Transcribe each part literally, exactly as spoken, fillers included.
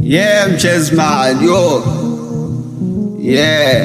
Yeah, Mches man, yo. Yeah.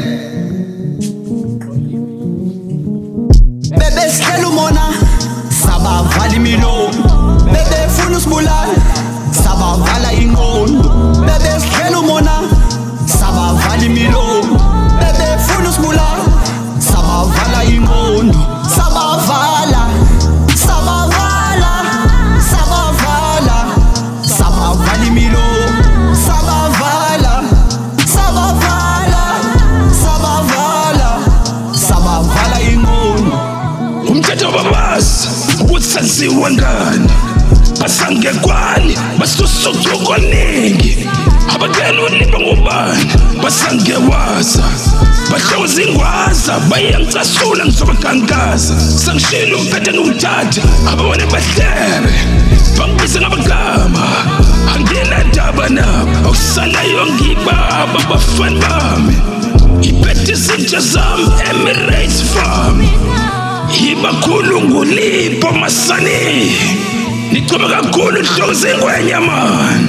Bebe sihlelo mona sabavala imilo. Bebe funa usibulala sabavala ingqondo. Bebe sihlelo mona sabavala imilo. Bebe funa usibulala sabavala ingqondo. Sabavala sabavala sabavala sabavala imilo. Sabavala sabavala sabavala sabavala ingqondo. Umthetho wabasi ukuthi senziwa ngani basangekwani basusukuningi abakela uliba ngubani basangewaza bahloza ingwaza bayangicasula ngizobagangaza sangishila umphethe ngumthatha ababone bahlebe bangibize ngabagama anginandaba nabo awusalayo ngibaba bafana bami iphethe izinja zami Emirates Farm ibakhulu ngulipho masani nichoma kakhulu inhloko zengwenya man.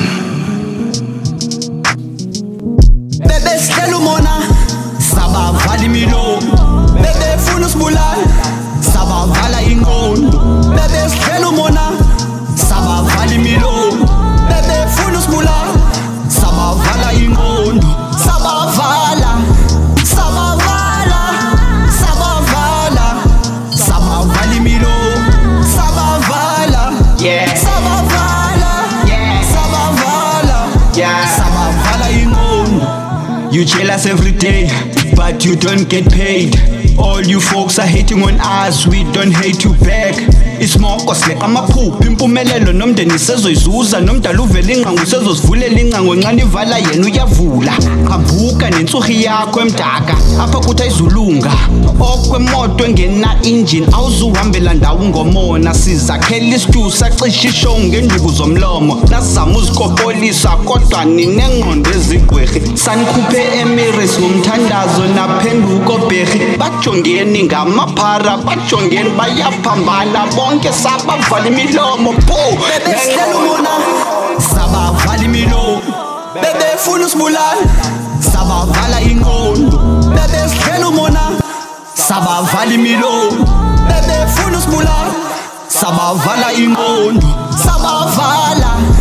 Bebe sihlelo mona sabavala imilo. Bebe funa usibulala sabavala ingqondo. Bebe sihlelo mona sabavala imilo. Bebe funa usibulala sabavala ingqondo. Sabavala sabavala sabavala sabavala imilo. Sabavala yeah sabavala yeah sabavala yeah sabavala ingqondo. You jealous every day, but you don't get paid. All you folks are hating on us, we don't hate you back. Ismoko sileqa amaphupho impumelelo nomndeni sezoyizuza nomdala uvela ingqango sezosivulela ingqango encane ivala yena uyavula. Qhambuka nensuhi yakho emdaka apha kuthi ayizulunga okwemoto engena engine awuzuhambela ndawo ngomona sizakhela isitu sacisha ishow ngenduku zomlomo nazama uzikopolisa kodwa ninengqondo ezigqwirhi sanikhuphe Emirates ngomthandazo naphenduko bherhi bajongeni ngamaphara bajongeni bayaphambana bonke sabavala imilomo bo. Bebe sihlelo mona sabavala imilo. Bebe funa usibulala sabavala ingqondo. Bebe sihlelo mona sabavala imilo. Bebe funa usibulala sabavala ingqondo. Sabavala